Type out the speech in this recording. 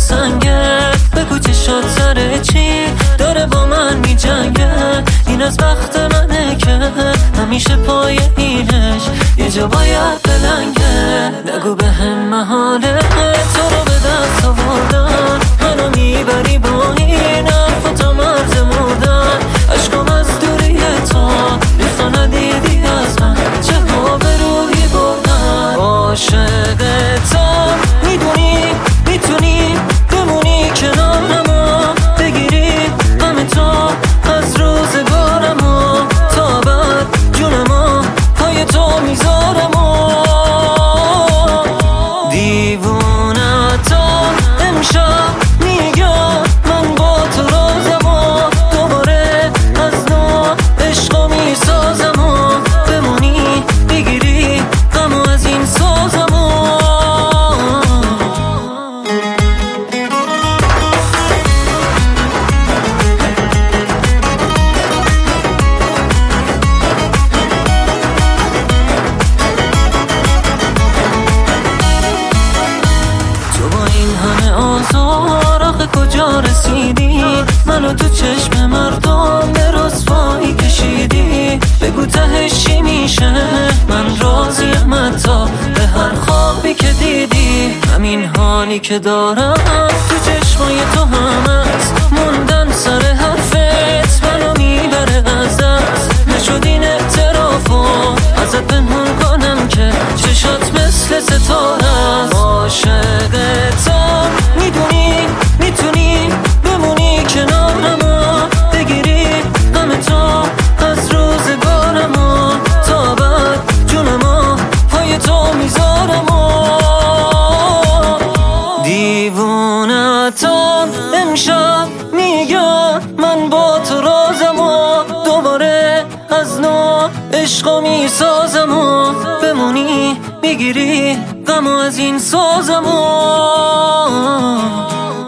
سنگه، بگو چشات سر چی داره با من می جنگه. این از وقت منه که همیشه پای اینش یه جا باید بلنگه. نگو به هم محاله تو رو به دست آوردن، منو میبری با این حرف تا مرز مردن. عشقم از دوری تو ریختا ندیدی از من، چه ها به روحی بردن. عاشق تو میدونی میتونی بمونی کنارمو، بگیری غم تو از روزگارمو، تا بعد جونمو پای تو میذارمو. دیوونتم امشب میگم من با تو رازمو، دوباره از نو عشقو میسازمو، بمونی بگیری غمو از این سازمو. آزار آخه کجا رسیدی؟ منو تو چشم مردم به رسوایی کشیدی. بگو تهش چی میشه؟ من راضیم حتی به هر خوابی که دیدی. همین حالی که دارم تو چشمای تو هم هست، موندن سر حرفت منو میبره از دست. نشد این اعترافو ازت پنهون کنم که چشات مثل ستاره است. عاشق تو میدونی میتونی بمونی کنارمو، بگیری غم تو از روزگارمو، تا بعد جونمو پای تو میذارمو. دیوونتم امشب میگم من با تو رازمو، دوباره از نو عشقو میسازمو، بمونی میگیری غمو از این سازمو.